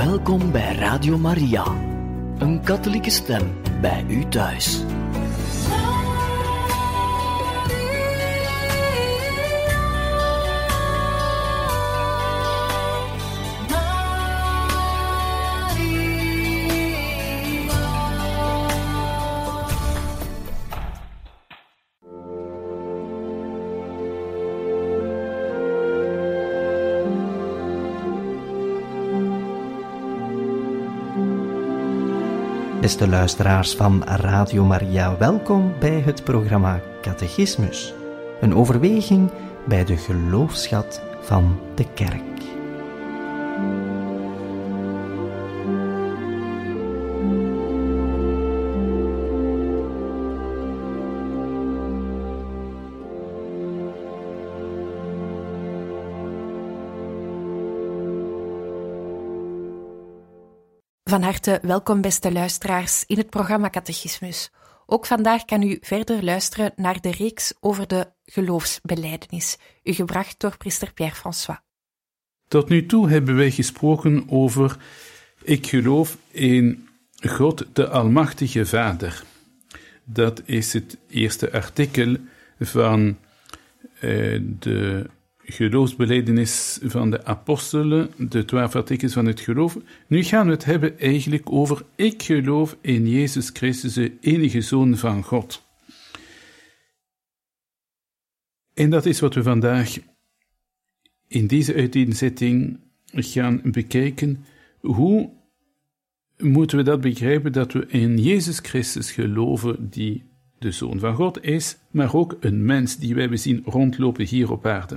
Welkom bij Radio Maria, een katholieke stem bij u thuis. Beste luisteraars van Radio Maria, welkom bij het programma Catechismus. Een overweging bij de geloofsschat van de Kerk. Van harte welkom, beste luisteraars, in het programma Catechismus. Ook vandaag kan u verder luisteren naar de reeks over de geloofsbelijdenis, u gebracht door priester Pierre-François. Tot nu toe hebben wij gesproken over ik geloof in God de Almachtige Vader. Dat is het eerste artikel van de geloofsbelijdenis van de apostelen, de 12 artikels van het geloof. Nu gaan we het hebben eigenlijk over ik geloof in Jezus Christus, de enige Zoon van God. En dat is wat we vandaag in deze uiteenzetting gaan bekijken. Hoe moeten we dat begrijpen, dat we in Jezus Christus geloven, die de Zoon van God is, maar ook een mens die wij zien rondlopen hier op aarde.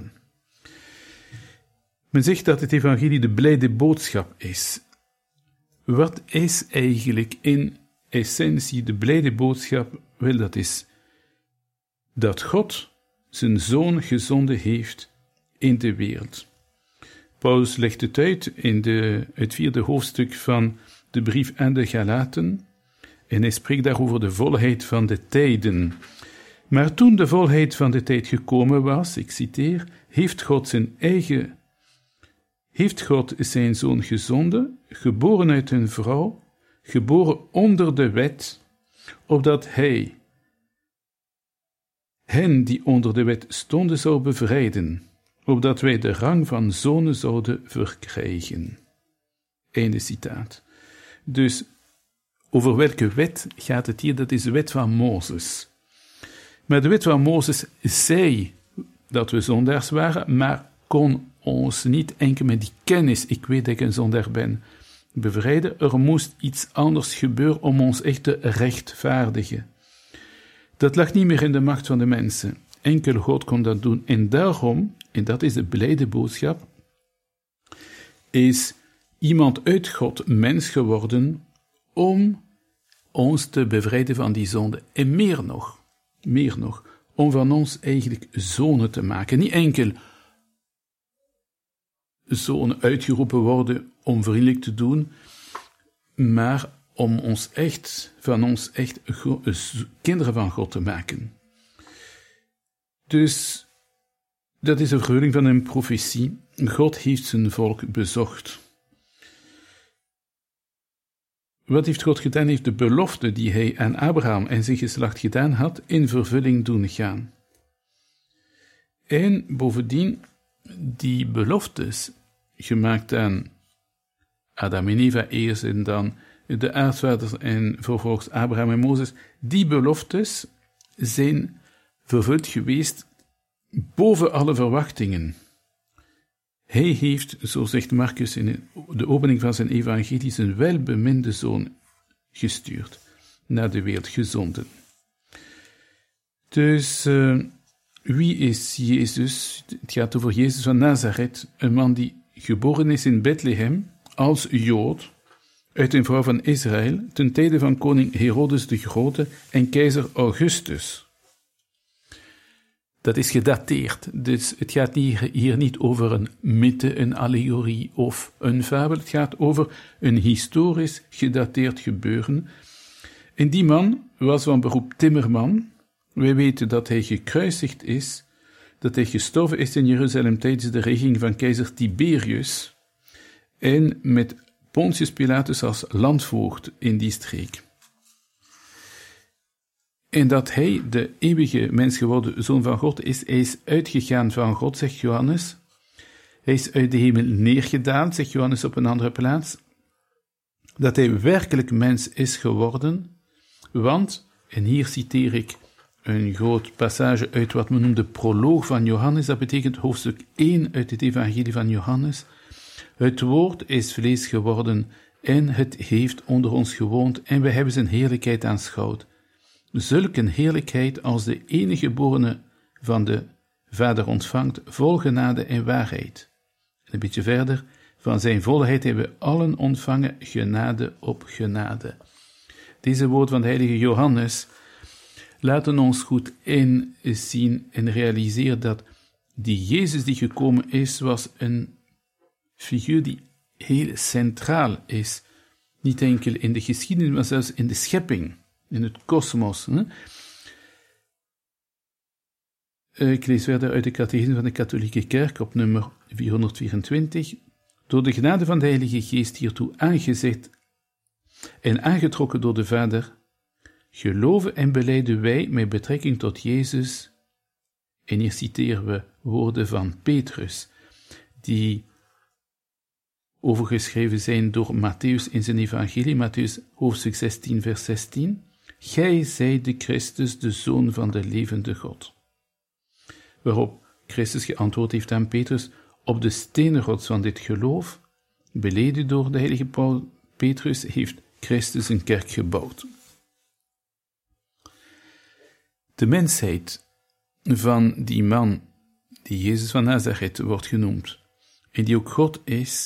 Men zegt dat het evangelie de blijde boodschap is. Wat is eigenlijk in essentie de blijde boodschap? Wel, dat is dat God zijn Zoon gezonden heeft in de wereld. Paulus legt het uit in het 4e hoofdstuk van de brief aan de Galaten, en hij spreekt daar over de volheid van de tijden. Maar toen de volheid van de tijd gekomen was, ik citeer, heeft God zijn Zoon gezonden, geboren uit een vrouw, geboren onder de wet, opdat hij hen die onder de wet stonden zou bevrijden, opdat wij de rang van zonen zouden verkrijgen. Einde citaat. Dus over welke wet gaat het hier? Dat is de wet van Mozes. Maar de wet van Mozes zei dat we zondaars waren, maar kon ons niet enkel met die kennis, ik weet dat ik een zondaar ben, bevrijden. Er moest iets anders gebeuren om ons echt te rechtvaardigen. Dat lag niet meer in de macht van de mensen. Enkel God kon dat doen. En daarom, en dat is de blijde boodschap, is iemand uit God mens geworden om ons te bevrijden van die zonde. En meer nog, om van ons eigenlijk zonen te maken. Niet enkel zonen uitgeroepen worden om vriendelijk te doen, maar om van ons echt kinderen van God te maken. Dus, dat is een vervulling van een profetie. God heeft zijn volk bezocht. Wat heeft God gedaan? Heeft de belofte die hij aan Abraham en zijn geslacht gedaan had, in vervulling doen gaan. En bovendien, die beloftes, gemaakt aan Adam en Eva eerst en dan de aartsvaders en vervolgens Abraham en Mozes, die beloftes zijn vervuld geweest boven alle verwachtingen. Hij heeft, zo zegt Marcus in de opening van zijn evangelie, zijn welbeminde Zoon gestuurd, naar de wereld gezonden. Dus, wie is Jezus? Het gaat over Jezus van Nazareth, een man die geboren is in Bethlehem, als Jood, uit een vrouw van Israël, ten tijde van koning Herodes de Grote en keizer Augustus. Dat is gedateerd, dus het gaat hier niet over een mythe, een allegorie of een fabel. Het gaat over een historisch gedateerd gebeuren. En die man was van beroep timmerman. Wij weten dat hij gekruisigd is, dat hij gestorven is in Jeruzalem tijdens de regering van keizer Tiberius. En met Pontius Pilatus als landvoogd in die streek. En dat hij de eeuwige mens geworden Zoon van God is, hij is uitgegaan van God, zegt Johannes. Hij is uit de hemel neergedaald, zegt Johannes op een andere plaats. Dat hij werkelijk mens is geworden, want, en hier citeer ik een groot passage uit wat men noemt de proloog van Johannes, dat betekent hoofdstuk 1 uit het evangelie van Johannes. Het woord is vlees geworden en het heeft onder ons gewoond en wij hebben zijn heerlijkheid aanschouwd. Zulk een heerlijkheid als de enige geborene van de Vader ontvangt, vol genade en waarheid. Een beetje verder, van zijn volheid hebben we allen ontvangen genade op genade. Deze woorden van de heilige Johannes laten ons goed inzien en realiseren dat die Jezus die gekomen is, was een figuur die heel centraal is. Niet enkel in de geschiedenis, maar zelfs in de schepping, in het kosmos. Ik lees verder uit de catechismus van de katholieke kerk op nummer 424. Door de genade van de Heilige Geest hiertoe aangezet en aangetrokken door de Vader, geloven en belijden wij met betrekking tot Jezus, en hier citeren we woorden van Petrus, die overgeschreven zijn door Matthäus in zijn evangelie, Matthäus hoofdstuk 16, vers 16. Gij zijt de Christus, de Zoon van de levende God. Waarop Christus geantwoord heeft aan Petrus, op de stenenrots van dit geloof, beleden door de heilige Petrus, heeft Christus een kerk gebouwd. De mensheid van die man, die Jezus van Nazareth wordt genoemd, en die ook God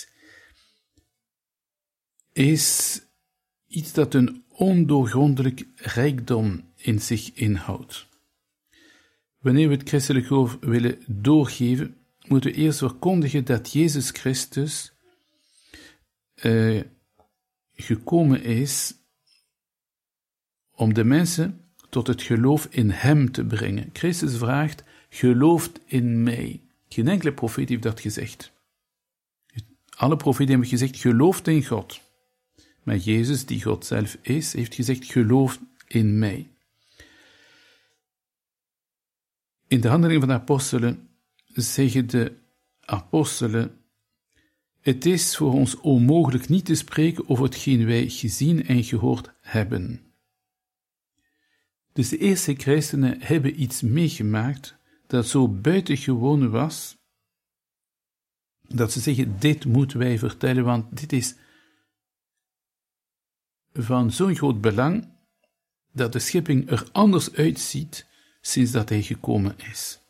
is iets dat een ondoorgrondelijk rijkdom in zich inhoudt. Wanneer we het christelijk geloof willen doorgeven, moeten we eerst verkondigen dat Jezus Christus gekomen is om de mensen tot het geloof in hem te brengen. Christus vraagt, gelooft in mij. Geen enkele profeet heeft dat gezegd. Alle profeten hebben gezegd, gelooft in God. Maar Jezus, die God zelf is, heeft gezegd, geloof in mij. In de handelingen van de apostelen zeggen de apostelen, het is voor ons onmogelijk niet te spreken over hetgeen wij gezien en gehoord hebben. Dus de eerste christenen hebben iets meegemaakt dat zo buitengewoon was, dat ze zeggen, dit moeten wij vertellen, want dit is van zo'n groot belang, dat de schepping er anders uitziet sinds dat hij gekomen is.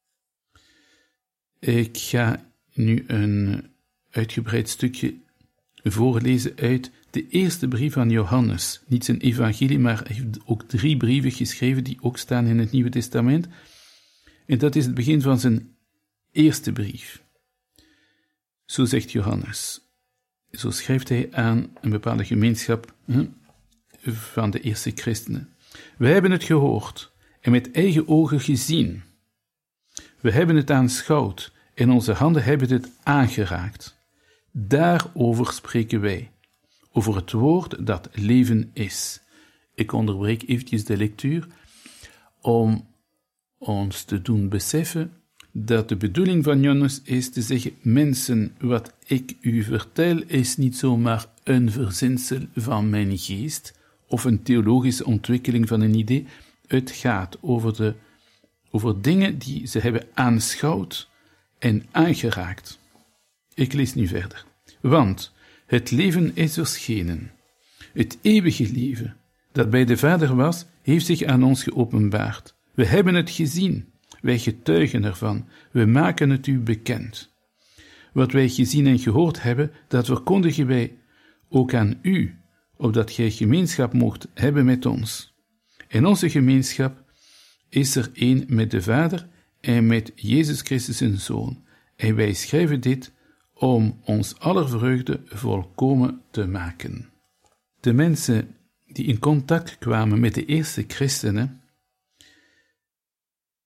Ik ga nu een uitgebreid stukje voorlezen uit de eerste brief van Johannes. Niet zijn evangelie, maar hij heeft ook 3 brieven geschreven die ook staan in het Nieuwe Testament. En dat is het begin van zijn eerste brief. Zo zegt Johannes. Zo schrijft hij aan een bepaalde gemeenschap van de eerste christenen. Wij hebben het gehoord en met eigen ogen gezien. We hebben het aanschouwd en onze handen hebben het aangeraakt. Daarover spreken wij, over het woord dat leven is. Ik onderbreek eventjes de lectuur om ons te doen beseffen dat de bedoeling van Johannes is te zeggen, mensen, wat ik u vertel is niet zomaar een verzinsel van mijn geest of een theologische ontwikkeling van een idee. Het gaat over dingen die ze hebben aanschouwd en aangeraakt. Ik lees nu verder. Want het leven is verschenen. Het eeuwige leven, dat bij de Vader was, heeft zich aan ons geopenbaard. We hebben het gezien. Wij getuigen ervan. We maken het u bekend. Wat wij gezien en gehoord hebben, dat verkondigen wij ook aan u, opdat gij gemeenschap moogt hebben met ons. En onze gemeenschap is er één met de Vader en met Jezus Christus zijn Zoon. En wij schrijven dit om ons aller vreugde volkomen te maken. De mensen die in contact kwamen met de eerste christenen,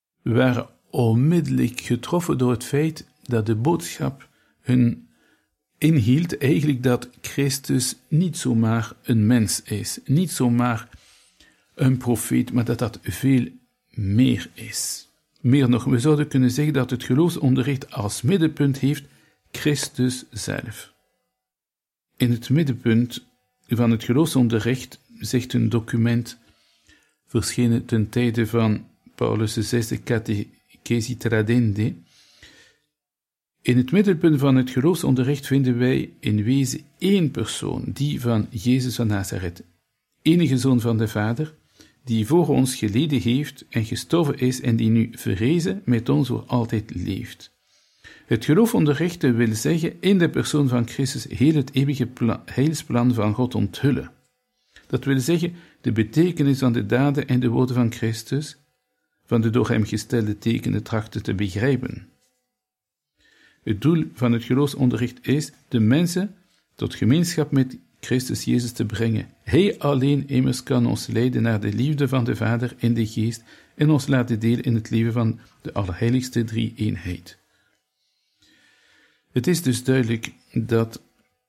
waren onmiddellijk getroffen door het feit dat de boodschap hun inhield eigenlijk dat Christus niet zomaar een mens is, niet zomaar een profeet, maar dat dat veel meer is. Meer nog, we zouden kunnen zeggen dat het geloofsonderricht als middenpunt heeft Christus zelf. In het middenpunt van het geloofsonderricht, zegt een document verschenen ten tijde van Paulus' 6e Catechesi Tradendae. In het middenpunt van het geloofsonderricht vinden wij in wezen één persoon, die van Jezus van Nazareth, enige zoon van de Vader, die voor ons geleden heeft en gestorven is en die nu verrezen met ons voor altijd leeft. Het geloofsonderricht wil zeggen in de persoon van Christus heel het eeuwige heilsplan van God onthullen. Dat wil zeggen de betekenis van de daden en de woorden van Christus, van de door hem gestelde tekenen trachten te begrijpen. Het doel van het geloofsonderricht is de mensen tot gemeenschap met Christus Jezus te brengen. Hij alleen immers kan ons leiden naar de liefde van de Vader in de Geest en ons laten delen in het leven van de Allerheiligste Drie-eenheid. Het is dus duidelijk dat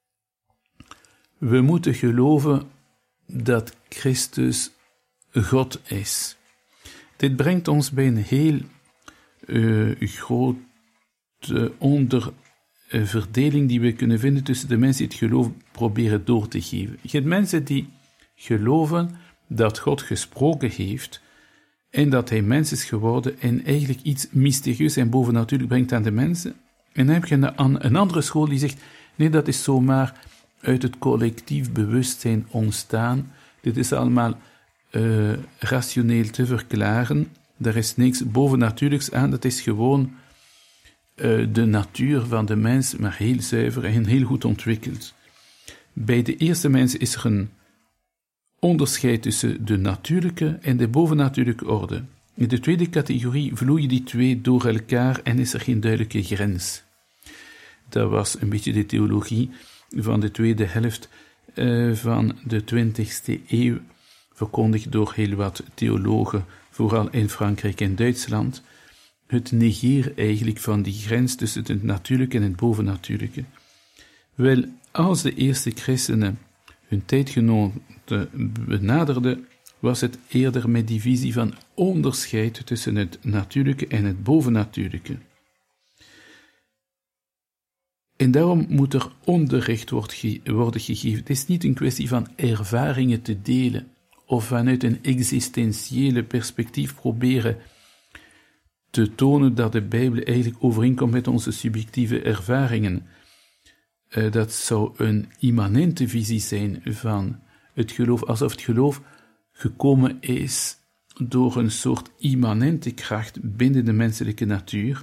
we moeten geloven dat Christus God is. Dit brengt ons bij een heel grote onderverdeling die we kunnen vinden tussen de mensen die het geloof proberen door te geven. Je hebt mensen die geloven dat God gesproken heeft en dat hij mens is geworden en eigenlijk iets mysterieus en bovennatuurlijk brengt aan de mensen. En dan heb je een andere school die zegt, nee, dat is zomaar uit het collectief bewustzijn ontstaan. Dit is allemaal rationeel te verklaren. Er is niks bovennatuurlijks aan, dat is gewoon de natuur van de mens, maar heel zuiver en heel goed ontwikkeld. Bij de eerste mens is er een onderscheid tussen de natuurlijke en de bovennatuurlijke orde. In de tweede categorie vloeien die twee door elkaar en is er geen duidelijke grens. Dat was een beetje de theologie van de tweede helft van de 20e eeuw, verkondigd door heel wat theologen, vooral in Frankrijk en Duitsland, het negeren eigenlijk van die grens tussen het natuurlijke en het bovennatuurlijke. Wel, als de eerste christenen hun tijdgenoten benaderden, was het eerder met die visie van onderscheid tussen het natuurlijke en het bovennatuurlijke. En daarom moet er onderricht worden gegeven. Het is niet een kwestie van ervaringen te delen, of vanuit een existentiële perspectief proberen te tonen dat de Bijbel eigenlijk overeenkomt met onze subjectieve ervaringen. Dat zou een immanente visie zijn van het geloof, alsof het geloof gekomen is door een soort immanente kracht binnen de menselijke natuur.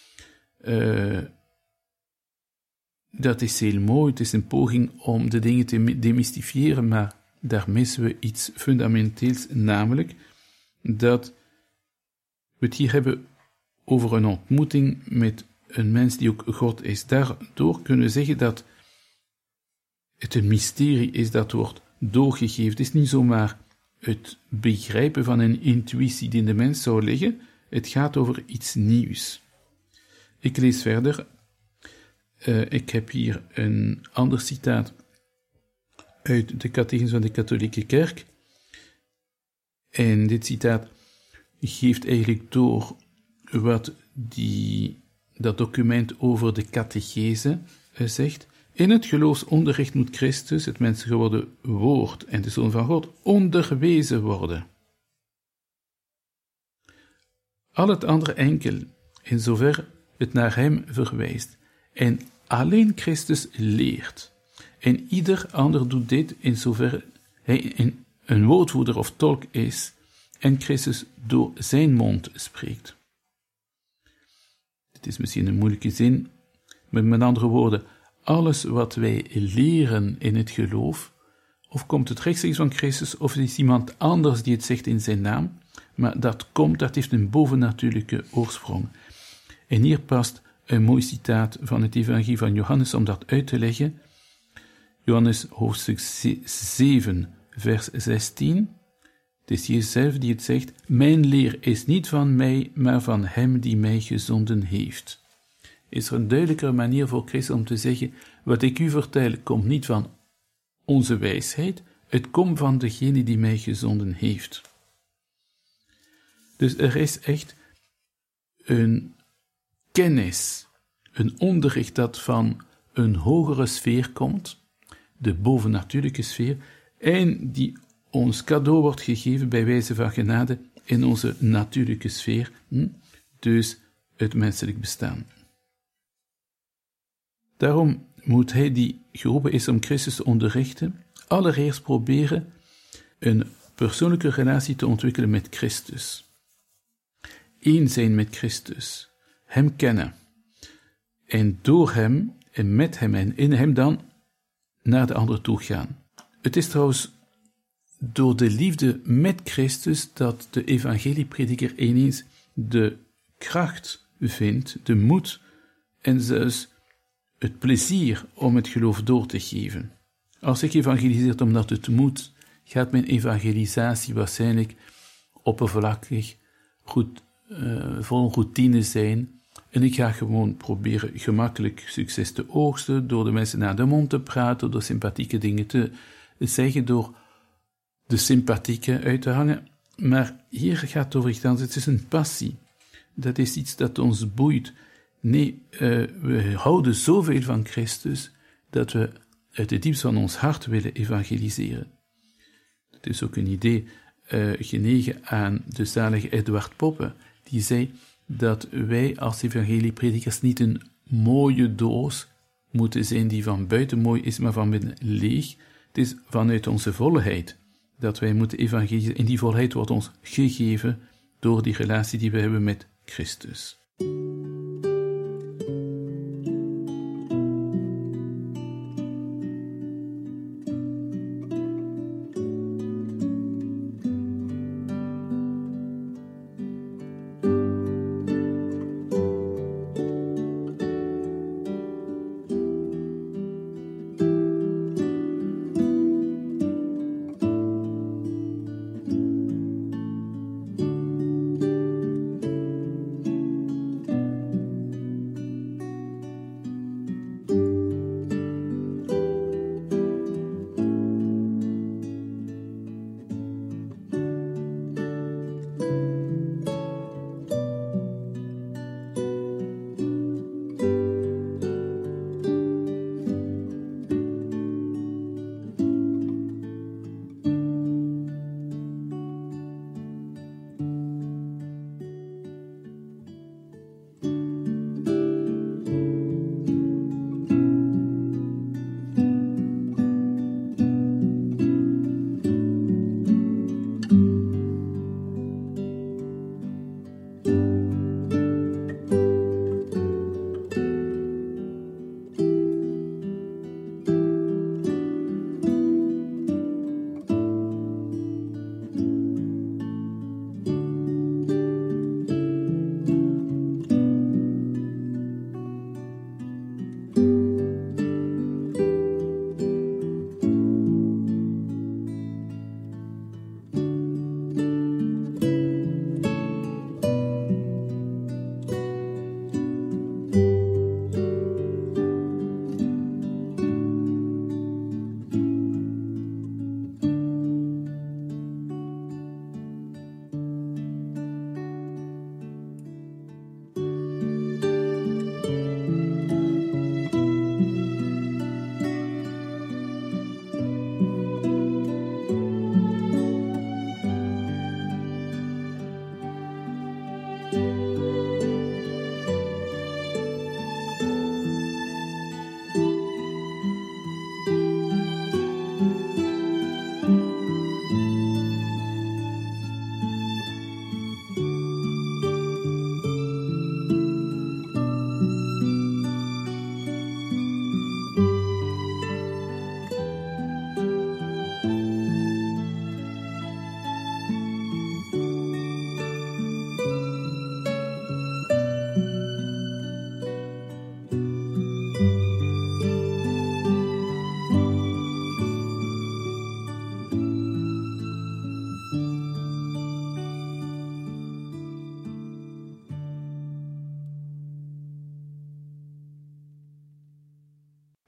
Dat is heel mooi, het is een poging om de dingen te demystifiëren, maar daar missen we iets fundamenteels, namelijk dat we het hier hebben over een ontmoeting met een mens die ook God is. Daardoor kunnen we zeggen dat het een mysterie is dat wordt doorgegeven. Het is niet zomaar het begrijpen van een intuïtie die in de mens zou liggen, het gaat over iets nieuws. Ik lees verder. Ik heb hier een ander citaat uit de Catechismus van de Katholieke Kerk. En dit citaat geeft eigenlijk door wat dat document over de catechese zegt. In het geloofsonderricht moet Christus, het mens geworden woord en de Zoon van God, onderwezen worden. Al het andere enkel, in zover het naar hem verwijst. En alleen Christus leert. En ieder ander doet dit in zover hij een woordvoerder of tolk is en Christus door zijn mond spreekt. Het is misschien een moeilijke zin, maar met andere woorden, alles wat wij leren in het geloof, of komt het rechtstreeks van Christus, of het is iemand anders die het zegt in zijn naam, maar dat heeft een bovennatuurlijke oorsprong. En hier past een mooi citaat van het evangelie van Johannes om dat uit te leggen. Johannes hoofdstuk 7, vers 16. Het is Jezus zelf die het zegt, mijn leer is niet van mij, maar van hem die mij gezonden heeft. is er een duidelijkere manier voor Christus om te zeggen, wat ik u vertel komt niet van onze wijsheid, het komt van degene die mij gezonden heeft. Dus er is echt een kennis, een onderricht dat van een hogere sfeer komt, de bovennatuurlijke sfeer, en die ons cadeau wordt gegeven bij wijze van genade in onze natuurlijke sfeer, dus het menselijk bestaan. Daarom moet hij die geroepen is om Christus te onderrichten, allereerst proberen een persoonlijke relatie te ontwikkelen met Christus. Eén zijn met Christus, hem kennen, en door hem, en met hem en in hem dan, naar de ander toe gaan. Het is trouwens door de liefde met Christus dat de evangelieprediker ineens de kracht vindt, de moed en zelfs het plezier om het geloof door te geven. Als ik evangeliseer omdat het moet, gaat mijn evangelisatie waarschijnlijk oppervlakkig, vol routine zijn, en ik ga gewoon proberen gemakkelijk succes te oogsten, door de mensen naar de mond te praten, door sympathieke dingen te zeggen, door de sympathieke uit te hangen. Maar hier gaat het over iets anders. Het is een passie. Dat is iets dat ons boeit. Nee, we houden zoveel van Christus, dat we uit het diepst van ons hart willen evangeliseren. Het is ook een idee genegen aan de zalige Eduard Poppe, die zei dat wij als evangeliepredikers niet een mooie doos moeten zijn die van buiten mooi is, maar van binnen leeg. Het is vanuit onze volheid dat wij moeten evangeliseren. En die volheid wordt ons gegeven door die relatie die we hebben met Christus.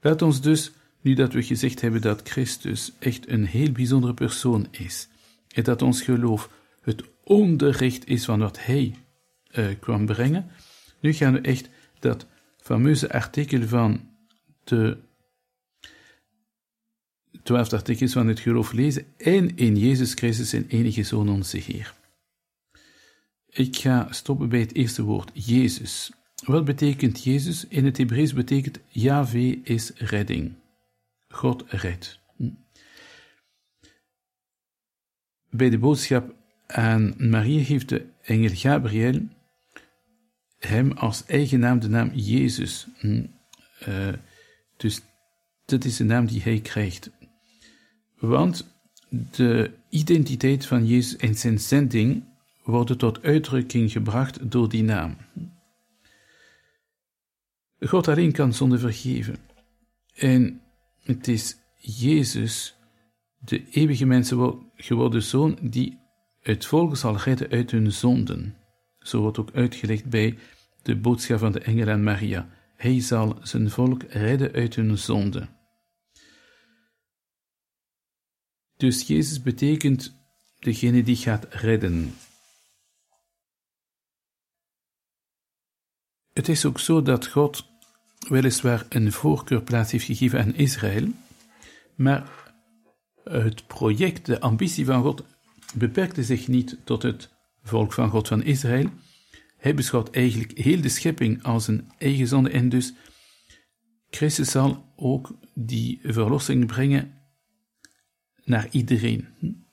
Laat ons dus, nu dat we gezegd hebben dat Christus echt een heel bijzondere persoon is, en dat ons geloof het onderricht is van wat hij kwam brengen, nu gaan we echt dat fameuze artikel van de 12 artikels van het geloof lezen, en in Jezus Christus zijn enige Zoon onze Heer. Ik ga stoppen bij het eerste woord, Jezus. Wat betekent Jezus? In het Hebreeuws betekent Yahweh is redding. God redt. Bij de boodschap aan Maria heeft de engel Gabriel hem als eigen naam de naam Jezus. Dus dat is de naam die hij krijgt. Want de identiteit van Jezus en zijn zending worden tot uitdrukking gebracht door die naam. God alleen kan zonde vergeven. En het is Jezus, de eeuwige mensen geworden Zoon, die het volk zal redden uit hun zonden. Zo wordt ook uitgelegd bij de boodschap van de engel aan Maria. Hij zal zijn volk redden uit hun zonden. Dus Jezus betekent degene die gaat redden. Het is ook zo dat God weliswaar een voorkeurplaats heeft gegeven aan Israël, maar het project, de ambitie van God, beperkte zich niet tot het volk van God van Israël. Hij beschouwt eigenlijk heel de schepping als een eigen zonde en dus Christus zal ook die verlossing brengen naar iedereen.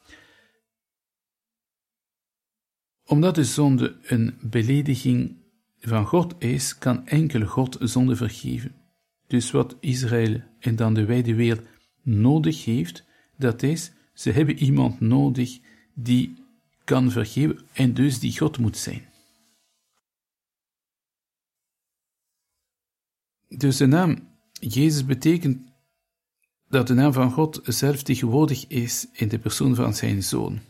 Omdat de zonde een belediging van God is, kan enkel God zonde vergeven. Dus wat Israël en dan de wijde wereld nodig heeft, dat is, ze hebben iemand nodig die kan vergeven en dus die God moet zijn. Dus de naam Jezus betekent dat de naam van God zelf tegenwoordig is in de persoon van zijn Zoon.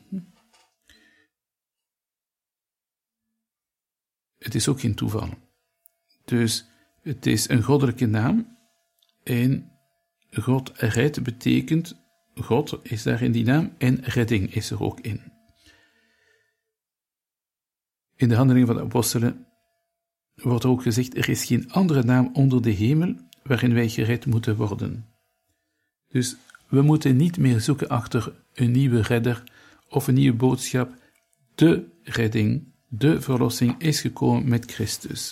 Het is ook geen toeval. Dus het is een goddelijke naam en God redt betekent, God is daar in die naam en redding is er ook in. In de Handelingen van de Apostelen wordt ook gezegd, er is geen andere naam onder de hemel waarin wij gered moeten worden. Dus we moeten niet meer zoeken achter een nieuwe redder of een nieuwe boodschap. De redding, de verlossing is gekomen met Christus.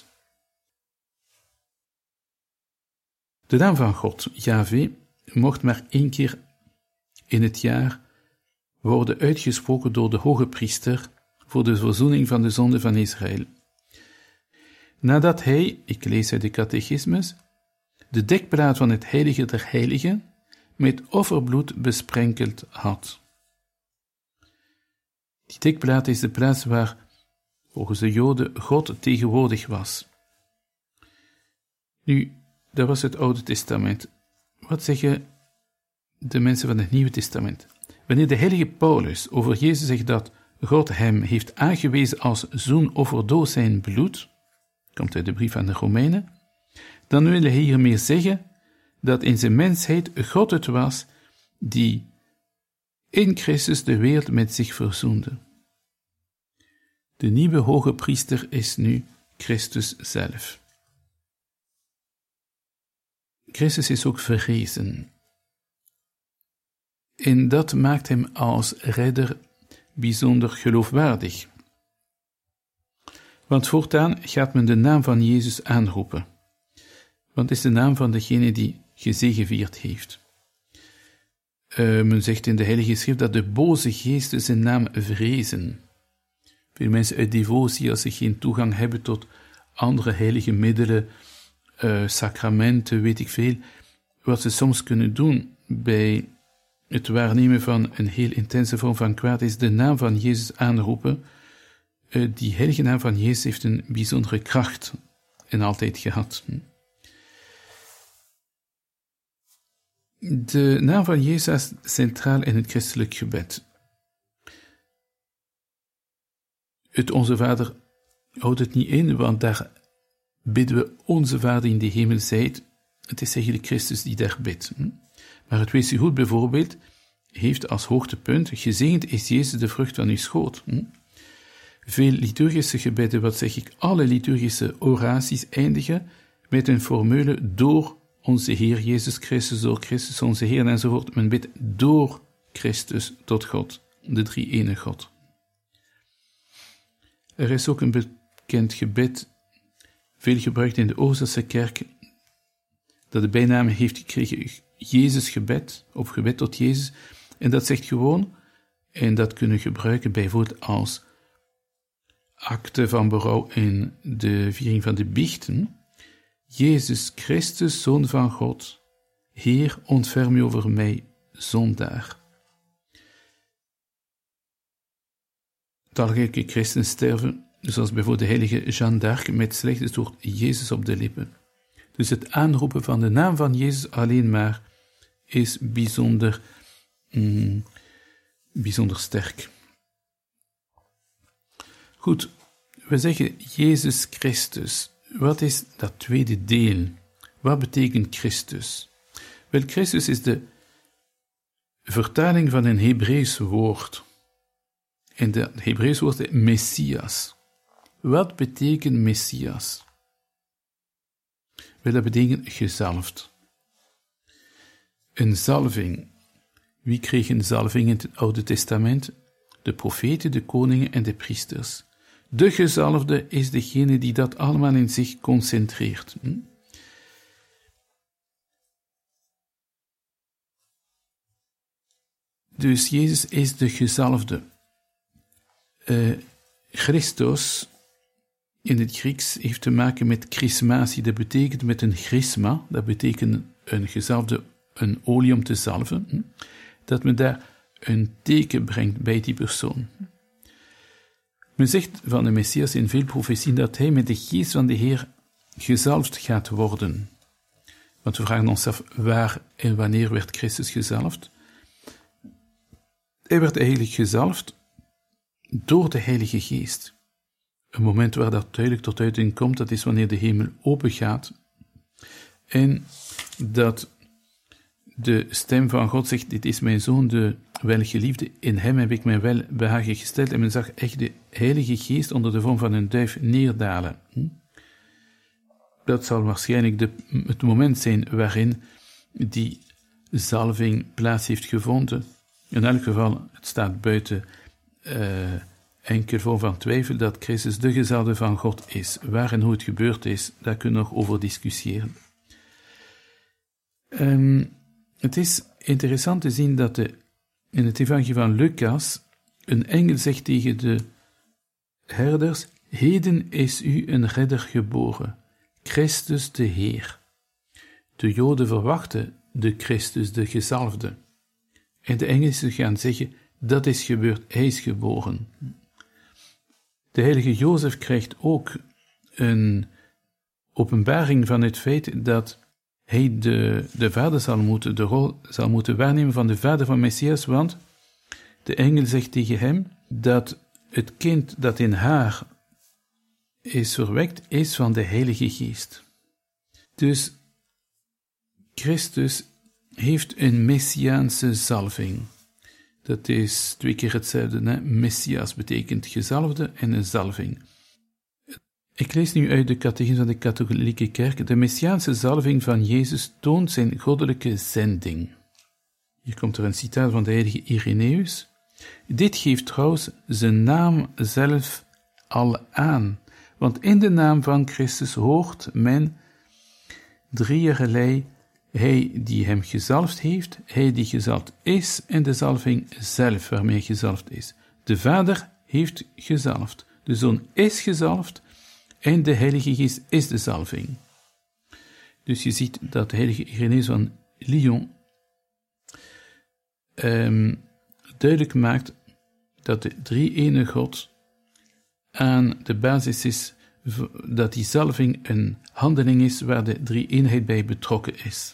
De naam van God, Yahweh, mocht maar 1 keer in het jaar worden uitgesproken door de hoge priester voor de verzoening van de zonde van Israël. Nadat hij, ik lees uit de catechismus, de dekplaat van het heilige der heiligen met offerbloed besprenkeld had. Die dekplaat is de plaats waar, volgens de Joden, God tegenwoordig was. Nu, dat was het Oude Testament. Wat zeggen de mensen van het Nieuwe Testament? Wanneer de heilige Paulus over Jezus zegt dat God hem heeft aangewezen als zoenoffer door zijn bloed, komt uit de brief aan de Romeinen, dan wil hij hiermee zeggen dat in zijn mensheid God het was die in Christus de wereld met zich verzoende. De nieuwe hoge priester is nu Christus zelf. Christus is ook verrezen. En dat maakt hem als redder bijzonder geloofwaardig. Want voortaan gaat men de naam van Jezus aanroepen. Want het is de naam van degene die gezegevierd heeft. Men zegt in de Heilige Schrift dat de boze geesten zijn naam vrezen. Veel mensen uit devotie, als ze geen toegang hebben tot andere heilige middelen, sacramenten, weet ik veel, wat ze soms kunnen doen bij het waarnemen van een heel intense vorm van kwaad, is de naam van Jezus aanroepen. Die heilige naam van Jezus heeft een bijzondere kracht en altijd gehad. De naam van Jezus is centraal in het christelijk gebed. Het Onze Vader houdt het niet in, want daar bidden we Onze Vader in de hemel zijt, het is eigenlijk Christus die daar bidt. Maar het Wees u goed bijvoorbeeld heeft als hoogtepunt, gezegend is Jezus de vrucht van uw schoot. Veel liturgische gebeden, wat zeg ik, alle liturgische oraties eindigen met een formule door onze Heer Jezus Christus, door Christus onze Heer enzovoort. Men bidt door Christus tot God, de drie-ene God. Er is ook een bekend gebed, veel gebruikt in de Oosterse kerk, dat de bijnaam heeft gekregen Jezus gebed, of gebed tot Jezus, en dat zegt gewoon, en dat kunnen we gebruiken bijvoorbeeld als akte van berouw in de viering van de biechten. Jezus Christus, Zoon van God, Heer, ontferm u over mij, zondaar. Talrijke christenen sterven, zoals bijvoorbeeld de heilige Jeanne d'Arc, met slechts het woord Jezus op de lippen. Dus het aanroepen van de naam van Jezus alleen maar is bijzonder sterk. Goed, we zeggen Jezus Christus. Wat is dat tweede deel? Wat betekent Christus? Wel, Christus is de vertaling van een Hebreeuws woord. En dat Hebreeuws woord is Messias. Wat betekent Messias? Wel, dat betekent gezalfd. Een zalving. Wie kreeg een zalving in het Oude Testament? De profeten, de koningen en de priesters. De gezalfde is degene die dat allemaal in zich concentreert. Dus Jezus is de gezalfde. Christos in het Grieks heeft te maken met chrismatie. Dat betekent met een chrisma, dat betekent een gezalfde, een olie om te zalven, dat men daar een teken brengt bij die persoon. Men zegt van de Messias in veel profetieën dat hij met de geest van de Heer gezalfd gaat worden. Want we vragen ons af, waar en wanneer werd Christus gezalfd? Hij werd eigenlijk gezalfd door de Heilige Geest. Een moment waar dat duidelijk tot uiting komt, dat is wanneer de hemel open gaat en dat de stem van God zegt, dit is mijn zoon, de welgeliefde, in hem heb ik mijn welbehagen gesteld. En men zag echt de Heilige Geest onder de vorm van een duif neerdalen. Dat zal waarschijnlijk het moment zijn waarin die zalving plaats heeft gevonden. In elk geval, het staat buiten enkel vorm van twijfel dat Christus de gezalfde van God is. Waar en hoe het gebeurd is, daar kunnen we nog over discussiëren. Het is interessant te zien dat in het evangelie van Lucas een engel zegt tegen de herders, heden is u een redder geboren, Christus de Heer. De Joden verwachten de Christus, de gezalfde. En de engelen gaan zeggen, dat is gebeurd, hij is geboren. De heilige Jozef krijgt ook een openbaring van het feit dat hij de vader de rol zal moeten waarnemen van de vader van Messias, want de engel zegt tegen hem dat het kind dat in haar is verwekt, is van de Heilige Geest. Dus Christus heeft een messiaanse zalving. Dat is 2 keer hetzelfde. Messias betekent gezalfde en een zalving. Ik lees nu uit de catechismus van de katholieke kerk. De messiaanse zalving van Jezus toont zijn goddelijke zending. Hier komt er een citaat van de heilige Irenaeus. Dit geeft trouwens zijn naam zelf al aan, want in de naam van Christus hoort men drieërlei, hij die hem gezalfd heeft, hij die gezalfd is en de zalving zelf waarmee hij gezalfd is. De Vader heeft gezalfd, de Zoon is gezalfd en de Heilige Geest is de zalving. Dus je ziet dat de heilige Irenaeus van Lyon duidelijk maakt dat de drie-ene God aan de basis is, dat die zalving een handeling is waar de drie-eenheid bij betrokken is.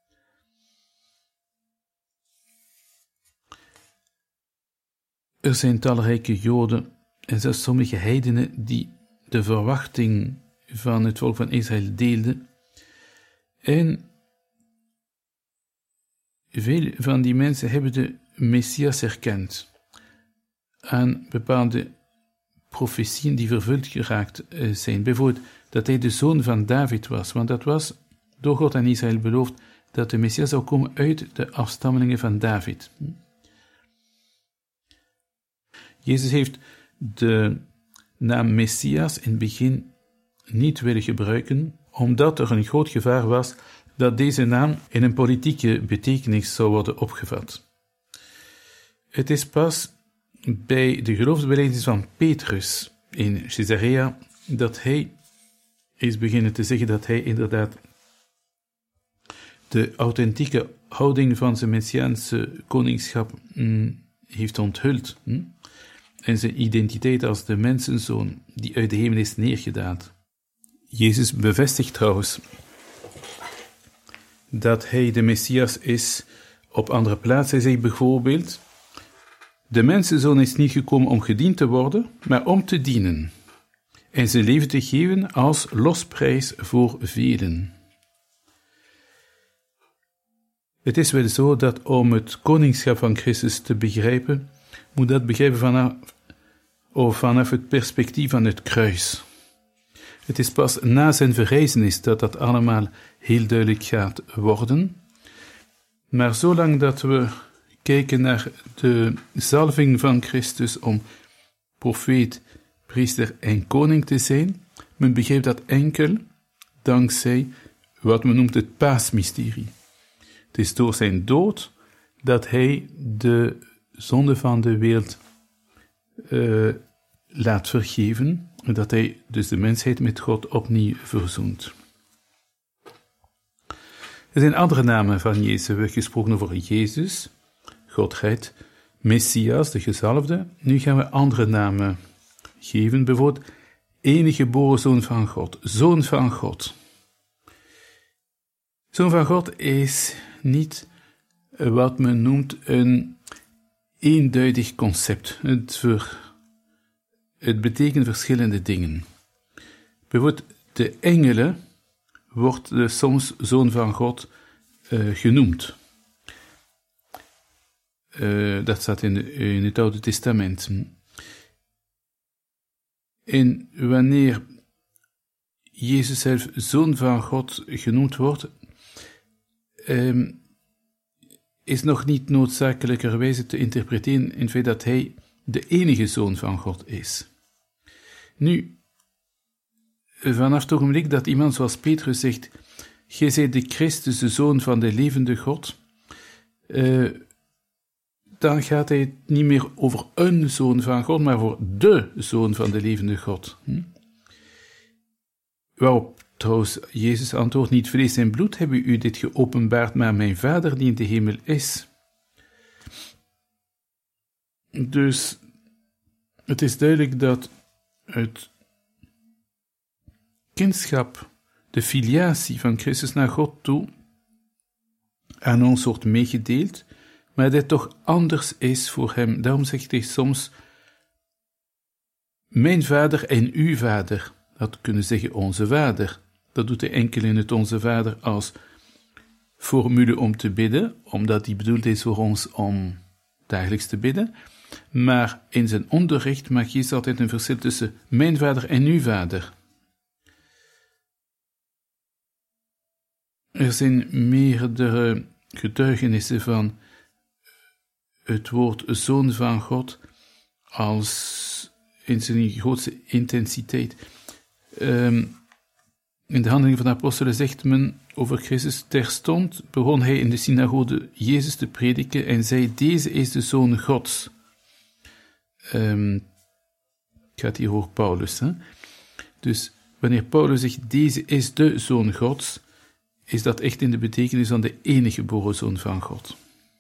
Er zijn talrijke Joden en zelfs sommige heidenen die de verwachting van het volk van Israël deelden en veel van die mensen hebben de Messias herkend aan bepaalde profetieën die vervuld geraakt zijn. Bijvoorbeeld dat hij de zoon van David was, want dat was door God aan Israël beloofd dat de Messias zou komen uit de afstammelingen van David. Jezus heeft de naam Messias in het begin niet willen gebruiken, omdat er een groot gevaar was dat deze naam in een politieke betekenis zou worden opgevat. Het is pas bij de geloofsbelijdenis van Petrus in Caesarea dat hij is beginnen te zeggen dat hij inderdaad de authentieke houding van zijn messiaanse koningschap heeft onthuld en zijn identiteit als de mensenzoon die uit de hemel is neergedaald. Jezus bevestigt trouwens dat hij de Messias is op andere plaatsen. Hij zegt bijvoorbeeld: de mensenzoon is niet gekomen om gediend te worden, maar om te dienen en zijn leven te geven als losprijs voor velen. Het is wel zo dat om het koningschap van Christus te begrijpen, moet dat begrijpen vanaf het perspectief van het kruis. Het is pas na zijn verrijzenis dat dat allemaal heel duidelijk gaat worden. Maar zolang dat we kijken naar de zalving van Christus om profeet, priester en koning te zijn, men begrijpt dat enkel dankzij wat men noemt het paasmysterie. Het is door zijn dood dat hij de zonde van de wereld laat vergeven en dat hij dus de mensheid met God opnieuw verzoent. Er zijn andere namen van Jezus. We hebben gesproken over Jezus, Godheid, Messias, de gezalfde. Nu gaan we andere namen geven, bijvoorbeeld enige geboren zoon van God, zoon van God. Zoon van God is niet wat men noemt een eenduidig concept. Het betekent verschillende dingen. Bijvoorbeeld de engelen wordt soms zoon van God genoemd. Dat staat in het Oude Testament. En wanneer Jezus zelf zoon van God genoemd wordt, is nog niet noodzakelijkerwijze te interpreteren in het feit dat hij de enige zoon van God is. Nu, vanaf het ogenblik dat iemand zoals Petrus zegt: gij zijt de Christus, de zoon van de levende God, dan gaat hij het niet meer over een zoon van God, maar voor de zoon van de levende God. Waarop trouwens Jezus antwoordt: niet vlees en bloed hebben u dit geopenbaard, maar mijn Vader die in de hemel is. Dus het is duidelijk dat het kindschap, de filiatie van Christus naar God toe, aan ons wordt meegedeeld, maar dat toch anders is voor hem. Daarom zegt hij soms: mijn Vader en uw Vader. Dat kunnen zeggen onze Vader. Dat doet hij enkel in het onze Vader als formule om te bidden, omdat die bedoeld is voor ons om dagelijks te bidden. Maar in zijn onderricht maakt Jezus altijd een verschil tussen mijn Vader en uw Vader. Er zijn meerdere getuigenissen van het woord zoon van God als in zijn grootste intensiteit. In de Handelingen van de Apostelen zegt men over Christus: terstond begon hij in de synagoge Jezus te prediken en zei: deze is de Zoon Gods. Het gaat hier over Paulus. Hè? Dus wanneer Paulus zegt: deze is de Zoon Gods, is dat echt in de betekenis van de enige geboren Zoon van God.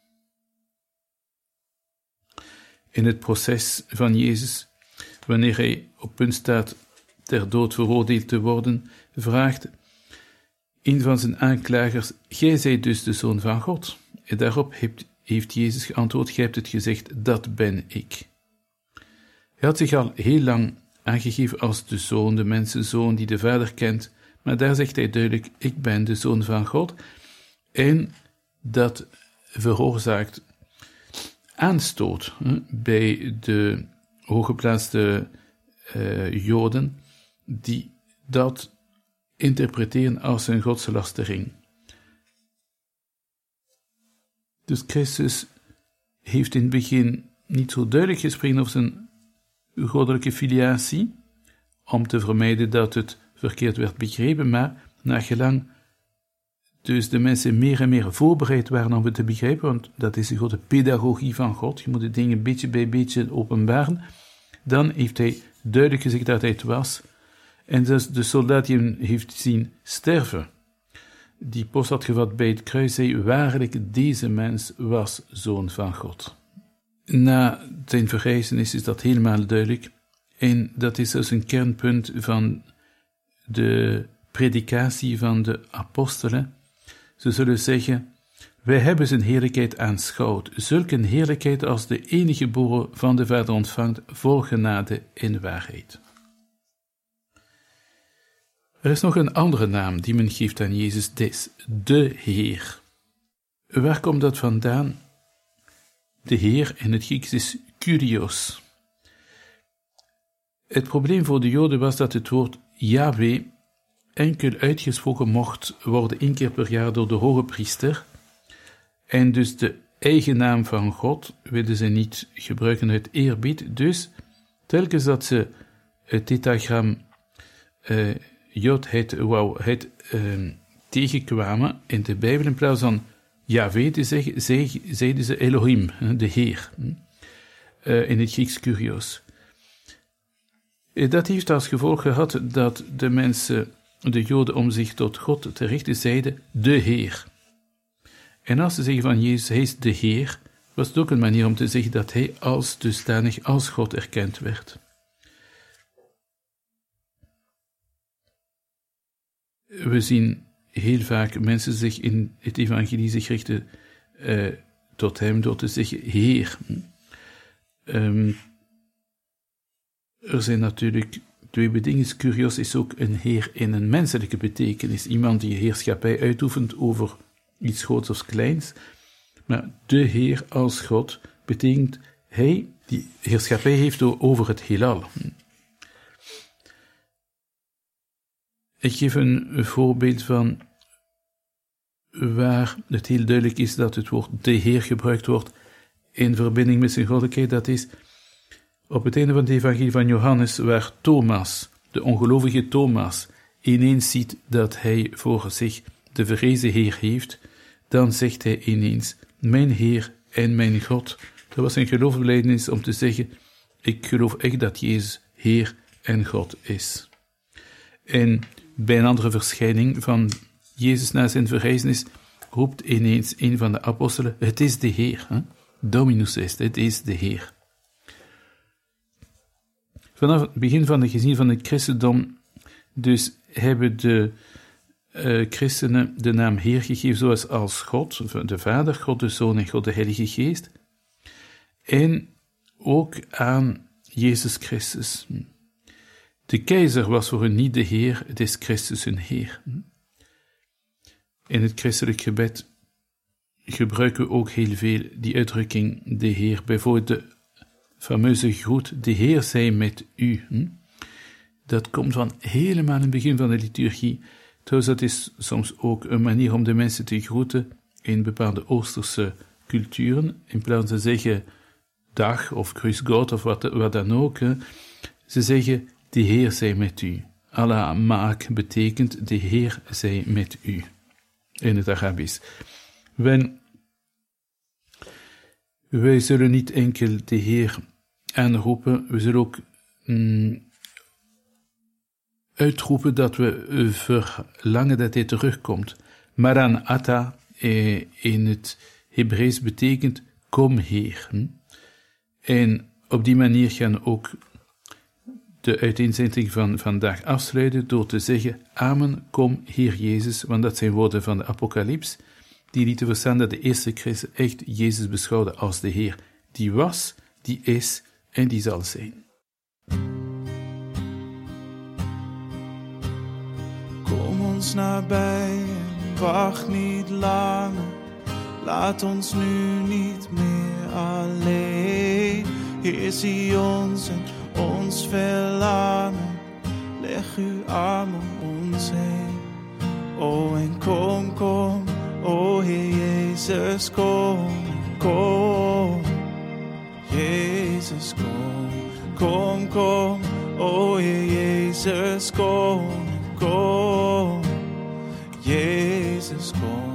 In het proces van Jezus, wanneer hij op punt staat ter dood veroordeeld te worden, vraagt een van zijn aanklagers: gij zijt dus de Zoon van God? En daarop heeft Jezus geantwoord: gij hebt het gezegd, dat ben ik. Hij had zich al heel lang aangegeven als de Zoon, de mensenzoon die de Vader kent, maar daar zegt hij duidelijk: ik ben de Zoon van God. En dat veroorzaakt aanstoot bij de hooggeplaatste Joden die dat interpreteren als een godslastering. Dus Christus heeft in het begin niet zo duidelijk gesproken over zijn goddelijke filiatie, om te vermijden dat het verkeerd werd begrepen, maar naargelang dus de mensen meer en meer voorbereid waren om het te begrijpen, want dat is de grote pedagogie van God, je moet de dingen beetje bij beetje openbaren, dan heeft hij duidelijk gezegd dat hij het was, en dus de soldaat die hem heeft zien sterven, die post had gevat bij het kruis, zei, waarlijk, deze mens was zoon van God. Na zijn verrijzenis is dat helemaal duidelijk, en dat is dus een kernpunt van de predikatie van de apostelen. Ze zullen zeggen, wij hebben zijn heerlijkheid aanschouwd, zulke een heerlijkheid als de enige geboren van de Vader ontvangt, vol genade en waarheid. Er is nog een andere naam die men geeft aan Jezus, dit is de Heer. Waar komt dat vandaan? De Heer in het Grieks is Kyrios. Het probleem voor de Joden was dat het woord Yahweh enkel uitgesproken mocht worden 1 keer per jaar door de hoge priester, en dus de eigen naam van God wilden ze niet gebruiken uit eerbied, dus telkens dat ze het tetragram Jod, Wauw, tegenkwamen in de Bijbel, in plaats van Yahweh te zeggen, zeiden ze Elohim, de Heer, in het Grieks Kyrios. Dat heeft als gevolg gehad dat de mensen, de Joden, om zich tot God te richten, zeiden de Heer. En als ze zeggen van Jezus, hij is de Heer, was het ook een manier om te zeggen dat hij als dusdanig als God erkend werd. We zien heel vaak mensen zich in het evangelie zich richten tot hem door te zeggen Heer. Er zijn natuurlijk twee bedingen. Kyrios is ook een heer in een menselijke betekenis. Iemand die heerschappij uitoefent over iets groots of kleins. Maar de Heer als God betekent hij die heerschappij heeft over het heelal. Ik geef een voorbeeld van waar het heel duidelijk is dat het woord de Heer gebruikt wordt in verbinding met zijn goddelijkheid. Dat is op het einde van het evangelie van Johannes, waar Thomas, de ongelovige Thomas, ineens ziet dat hij voor zich de verrezen Heer heeft, dan zegt hij ineens, mijn Heer en mijn God. Dat was een geloofsbelijdenis om te zeggen, ik geloof echt dat Jezus Heer en God is. En bij een andere verschijning van Jezus na zijn verrijzenis roept ineens een van de apostelen, het is de Heer. Dominus est, het is de Heer. Vanaf het begin van de gezin van het christendom dus hebben de christenen de naam Heer gegeven, zoals als God, de Vader, God de Zoon en God de Heilige Geest, en ook aan Jezus Christus. De keizer was voor hen niet de Heer, het is Christus hun Heer. In het christelijk gebed gebruiken we ook heel veel die uitdrukking de Heer, bijvoorbeeld de fameuze groet, de Heer zij met u. Dat komt van helemaal in het begin van de liturgie. Trouwens, dat is soms ook een manier om de mensen te groeten in bepaalde Oosterse culturen. In plaats van te zeggen dag of grüß Gott of wat dan ook. Ze zeggen de Heer zij met u. Allah maak betekent de Heer zij met u. In het Arabisch. Wij zullen niet enkel de Heer aanroepen, we zullen ook uitroepen dat we verlangen dat hij terugkomt. Maran Ata in het Hebreeuws betekent kom Heer. En op die manier gaan ook de uiteenzetting van vandaag afsluiten door te zeggen Amen, kom Heer Jezus, want dat zijn woorden van de Apocalyps, die lieten verstaan dat de eerste christen echt Jezus beschouwde als de Heer, die was, die is en die zal zijn. Kom ons nabij en wacht niet langer, laat ons nu niet meer alleen. Heer, zie ons en ons verlangen, leg uw arm om ons heen. O en kom, kom, o Heer Jezus, kom, kom. Jezus, kom, kom, kom, o Heer Jezus, kom, kom. Jezus, kom.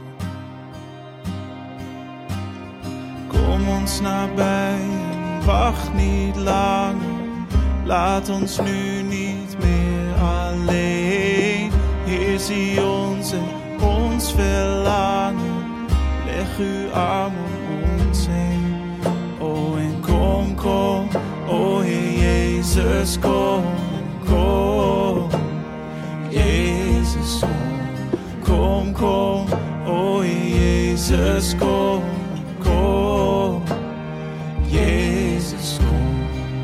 Kom ons nabij en wacht niet langer, laat ons nu niet meer alleen. Heer, zie ons en ons verlangen, leg uw arm om ons heen. O en kom, kom, o Heer Jezus, kom, kom. Jezus, kom, kom, o Heer Jezus, kom, kom. Jezus, kom.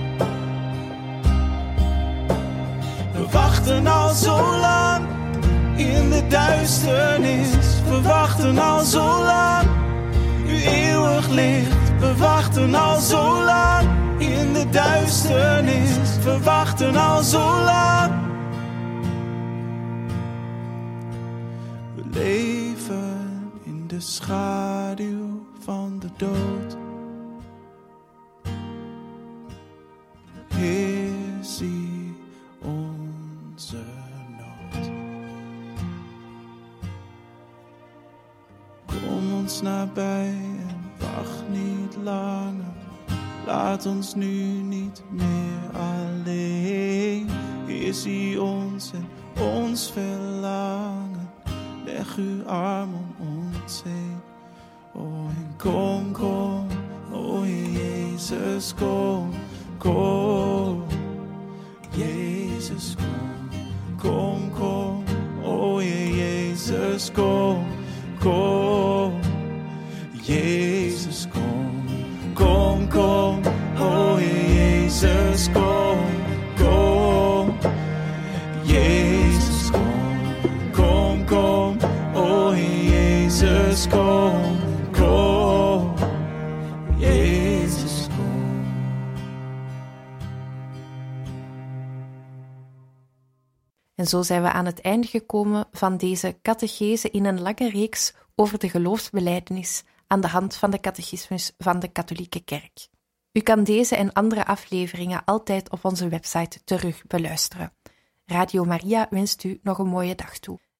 We wachten al zo lang in de duisternis, we wachten al zo lang, uw eeuwig licht. We wachten al zo lang in de duisternis, we wachten al zo lang. We leven in de schaduw van de dood. Heer, zie onze nood. Kom ons nabij en wacht niet langer, laat ons nu niet meer alleen. Heer, zie ons en ons verlangen, leg uw arm om ons heen. O en kom, kom, o Heer Jezus, kom, kom. Jezus, kom, kom, kom, o Heer Jezus, kom, kom. Jezus, kom, kom, kom, o Heer Jezus, kom, kom. Jezus, kom, kom, kom, o Heer Jezus, kom, kom. Jezus, kom. En zo zijn we aan het einde gekomen van deze catechese in een lange reeks over de geloofsbelijdenis aan de hand van de catechismus van de Katholieke Kerk. U kan deze en andere afleveringen altijd op onze website terug beluisteren. Radio Maria wenst u nog een mooie dag toe.